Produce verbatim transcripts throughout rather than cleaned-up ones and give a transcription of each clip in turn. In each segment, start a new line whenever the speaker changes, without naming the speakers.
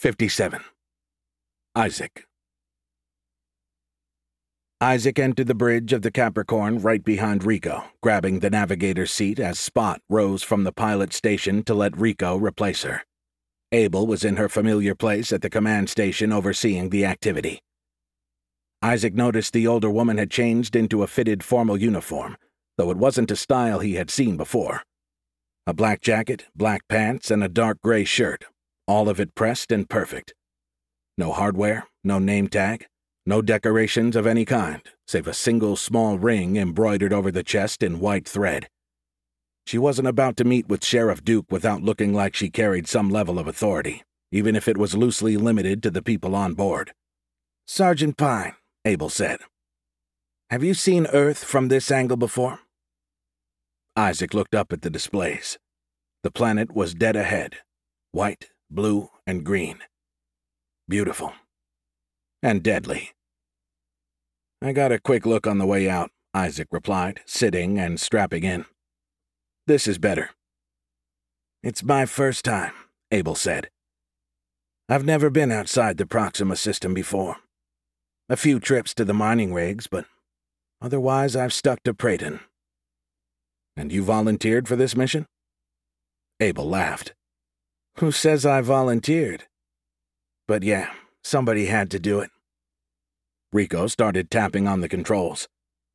fifty-seven. Isaac. Isaac entered the bridge of the Capricorn right behind Rico, grabbing the navigator's seat as Spot rose from the pilot station to let Rico replace her. Abel was in her familiar place at the command station overseeing the activity. Isaac noticed the older woman had changed into a fitted formal uniform, though it wasn't a style he had seen before. A black jacket, black pants, and a dark gray shirt, all of it pressed and perfect. No hardware, no name tag, no decorations of any kind, save a single small ring embroidered over the chest in white thread. She wasn't about to meet with Sheriff Duke without looking like she carried some level of authority, even if it was loosely limited to the people on board. "Sergeant Pine," Abel said. "Have you seen Earth from this angle before?" Isaac looked up at the displays. The planet was dead ahead, white, blue, and green. Beautiful. And deadly. "I got a quick look on the way out," Isaac replied, sitting and strapping in. "This is better." "It's my first time," Abel said. "I've never been outside the Proxima system before. A few trips to the mining rigs, but otherwise I've stuck to Prayton." "And you volunteered for this mission?" Abel laughed. "Who says I volunteered? But yeah, somebody had to do it." Rico started tapping on the controls.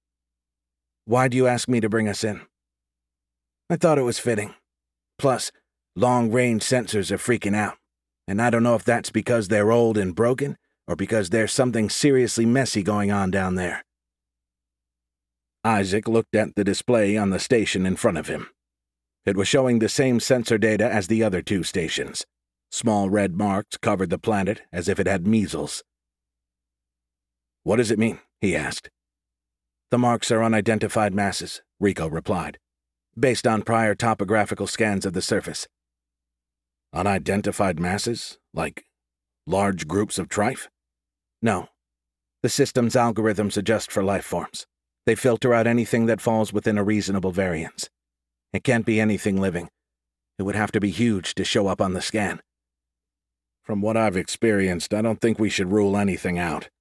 "Why do you ask me to bring us in?" "I thought it was fitting. Plus, long-range sensors are freaking out, and I don't know if that's because they're old and broken, or because there's something seriously messy going on down there." Isaac looked at the display on the station in front of him. It was showing the same sensor data as the other two stations. Small red marks covered the planet as if it had measles. "What does it mean?" he asked. "The marks are unidentified masses," Rico replied, "based on prior topographical scans of the surface." "Unidentified masses? Like large groups of Trife?" "No. The system's algorithms adjust for life forms. They filter out anything that falls within a reasonable variance. It can't be anything living. It would have to be huge to show up on the scan." "From what I've experienced, I don't think we should rule anything out."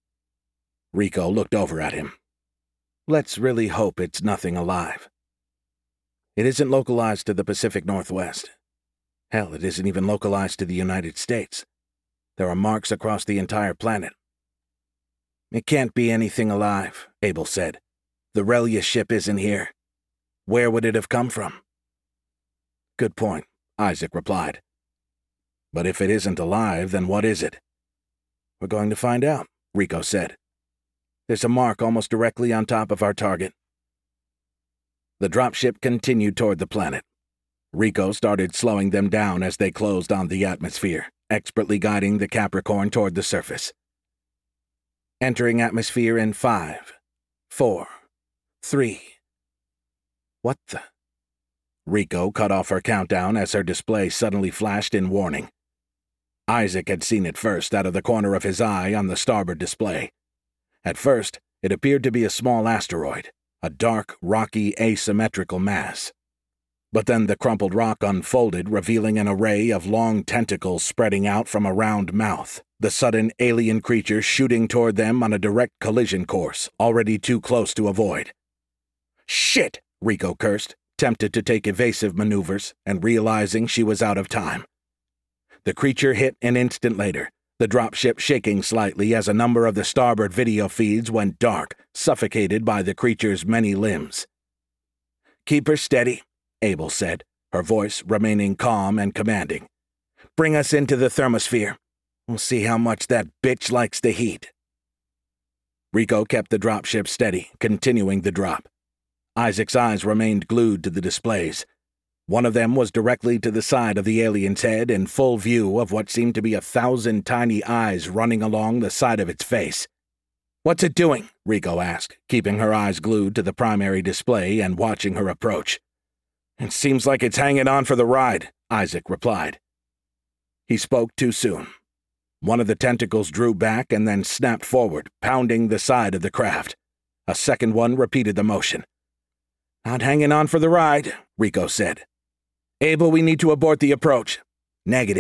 Rico looked over at him. "Let's really hope it's nothing alive. It isn't localized to the Pacific Northwest. Hell, it isn't even localized to the United States. There are marks across the entire planet." "It can't be anything alive," Abel said. "The Relia ship isn't here. Where would it have come from?" "Good point," Isaac replied. "But if it isn't alive, then what is it?" "We're going to find out," Rico said. "There's a mark almost directly on top of our target." The dropship continued toward the planet. Rico started slowing them down as they closed on the atmosphere, expertly guiding the Capricorn toward the surface. "Entering atmosphere in five, four, three. What the? Rico cut off her countdown as her display suddenly flashed in warning. Isaac had seen it first out of the corner of his eye on the starboard display. At first, it appeared to be a small asteroid, a dark, rocky, asymmetrical mass. But then the crumpled rock unfolded, revealing an array of long tentacles spreading out from a round mouth, the sudden alien creature shooting toward them on a direct collision course, already too close to avoid. "Shit!" Rico cursed, tempted to take evasive maneuvers, and realizing she was out of time. The creature hit an instant later, the dropship shaking slightly as a number of the starboard video feeds went dark, suffocated by the creature's many limbs. "Keep her steady," Abel said, her voice remaining calm and commanding. "Bring us into the thermosphere. We'll see how much that bitch likes the heat." Rico kept the dropship steady, continuing the drop. Isaac's eyes remained glued to the displays. One of them was directly to the side of the alien's head in full view of what seemed to be a thousand tiny eyes running along the side of its face. "What's it doing?" Rico asked, keeping her eyes glued to the primary display and watching her approach. "It seems like it's hanging on for the ride," Isaac replied. He spoke too soon. One of the tentacles drew back and then snapped forward, pounding the side of the craft. A second one repeated the motion. "Not hanging on for the ride," Rico said. "Abel, we need to abort the approach." "Negative."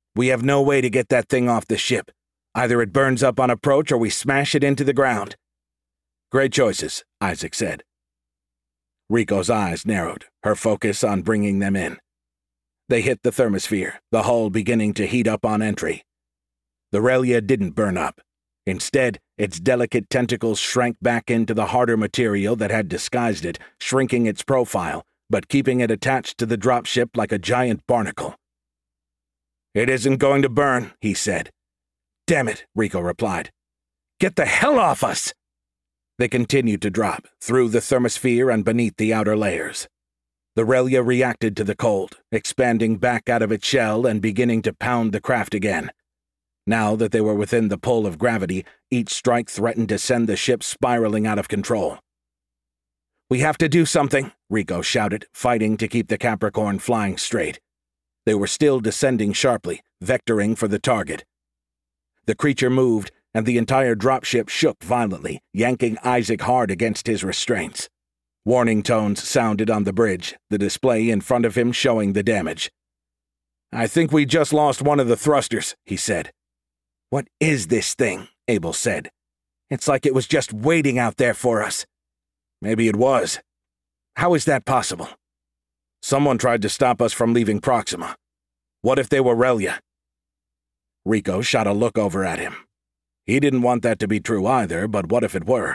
We have no way to get that thing off the ship. Either it burns up on approach or we smash it into the ground." "Great choices," Isaac said. Rico's eyes narrowed, her focus on bringing them in. They hit the thermosphere, the hull beginning to heat up on entry. The Relia didn't burn up. Instead, its delicate tentacles shrank back into the harder material that had disguised it, shrinking its profile, but keeping it attached to the dropship like a giant barnacle. "It isn't going to burn," he said. "Damn it," Rico replied. "Get the hell off us!" They continued to drop, through the thermosphere and beneath the outer layers. The Relia reacted to the cold, expanding back out of its shell and beginning to pound the craft again. Now that they were within the pull of gravity, each strike threatened to send the ship spiraling out of control. "We have to do something," Rico shouted, fighting to keep the Capricorn flying straight. They were still descending sharply, vectoring for the target. The creature moved, and the entire dropship shook violently, yanking Isaac hard against his restraints. Warning tones sounded on the bridge, the display in front of him showing the damage. "I think we just lost one of the thrusters," he said. "What is this thing?" Abel said. "It's like it was just waiting out there for us." "Maybe it was. How is that possible? Someone tried to stop us from leaving Proxima. What if they were Relia?" Rico shot a look over at him. He didn't want that to be true either, but what if it were?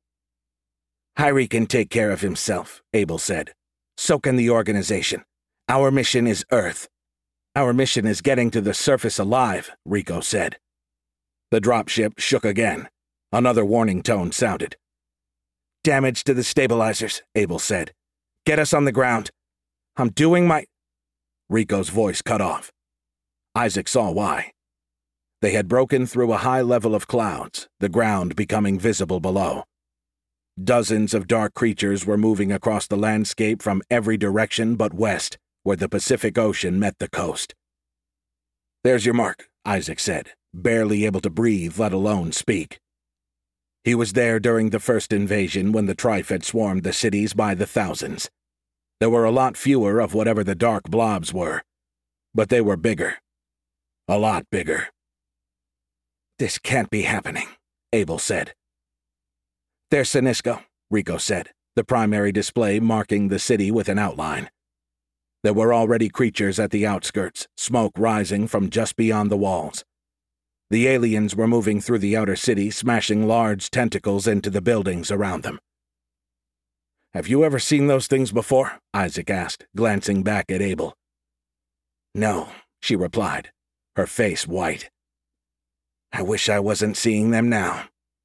"Hyrie can take care of himself," Abel said. "So can the organization. Our mission is Earth." "Our mission is getting to the surface alive," Rico said. The dropship shook again. Another warning tone sounded. "Damage to the stabilizers," Abel said. "Get us on the ground. I'm doing my—" Rico's voice cut off. Isaac saw why. They had broken through a high level of clouds, the ground becoming visible below. Dozens of dark creatures were moving across the landscape from every direction but west, where the Pacific Ocean met the coast. "There's your mark," Isaac said, barely able to breathe, let alone speak. He was there during the first invasion when the Trife had swarmed the cities by the thousands. There were a lot fewer of whatever the dark blobs were, but they were bigger. A lot bigger. "This can't be happening," Abel said. "There's Sinisco," Rico said, the primary display marking the city with an outline. There were already creatures at the outskirts, smoke rising from just beyond the walls. The aliens were moving through the outer city, smashing large tentacles into the buildings around them. "Have you ever seen those things before?" Isaac asked, glancing back at Abel. "No," she replied, her face white. "I wish I wasn't seeing them now."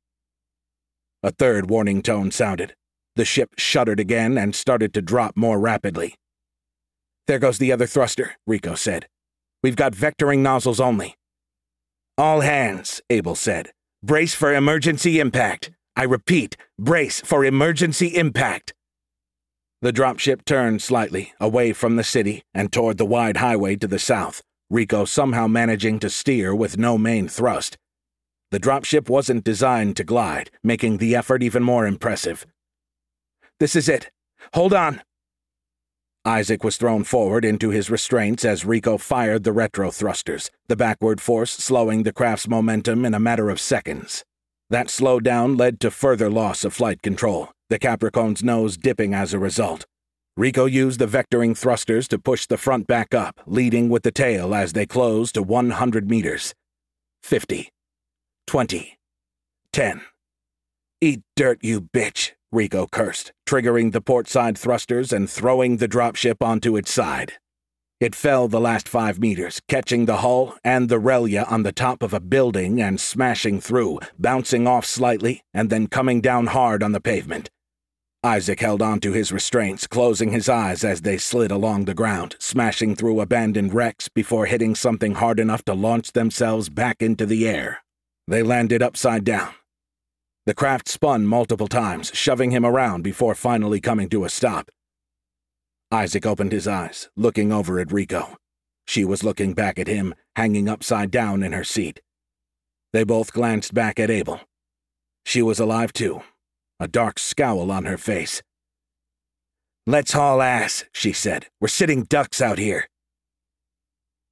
A third warning tone sounded. The ship shuddered again and started to drop more rapidly. "There goes the other thruster," Rico said. "We've got vectoring nozzles only." "All hands," Abel said. "Brace for emergency impact. I repeat, brace for emergency impact." The dropship turned slightly, away from the city and toward the wide highway to the south, Rico somehow managing to steer with no main thrust. The dropship wasn't designed to glide, making the effort even more impressive. "This is it. Hold on." Isaac was thrown forward into his restraints as Rico fired the retro thrusters, the backward force slowing the craft's momentum in a matter of seconds. That slowdown led to further loss of flight control, the Capricorn's nose dipping as a result. Rico used the vectoring thrusters to push the front back up, leading with the tail as they closed to one hundred meters. Fifty. Twenty. Ten. "Eat dirt, you bitch," Rico cursed, triggering the portside thrusters and throwing the dropship onto its side. It fell the last five meters, catching the hull and the Relia on the top of a building and smashing through, bouncing off slightly and then coming down hard on the pavement. Isaac held onto his restraints, closing his eyes as they slid along the ground, smashing through abandoned wrecks before hitting something hard enough to launch themselves back into the air. They landed upside down. The craft spun multiple times, shoving him around before finally coming to a stop. Isaac opened his eyes, looking over at Rico. She was looking back at him, hanging upside down in her seat. They both glanced back at Abel. She was alive too, a dark scowl on her face. "Let's haul ass," she said. "We're sitting ducks out here."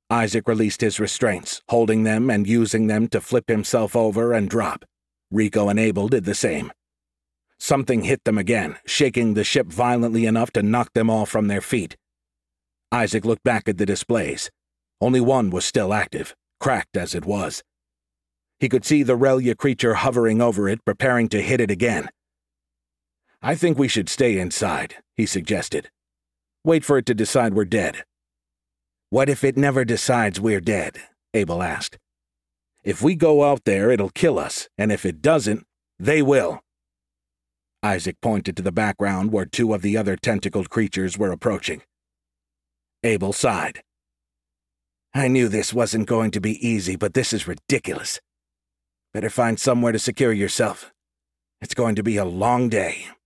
Isaac released his restraints, holding them and using them to flip himself over and drop. Rico and Abel did the same. Something hit them again, shaking the ship violently enough to knock them all from their feet. Isaac looked back at the displays. Only one was still active, cracked as it was. He could see the Relia creature hovering over it, preparing to hit it again. "I think we should stay inside," he suggested. "Wait for it to decide we're dead." "What if it never decides we're dead?" Abel asked. "If we go out there, it'll kill us, and if it doesn't, they will." Isaac pointed to the background where two of the other tentacled creatures were approaching. Abel sighed. "I knew this wasn't going to be easy, but this is ridiculous. Better find somewhere to secure yourself. It's going to be a long day."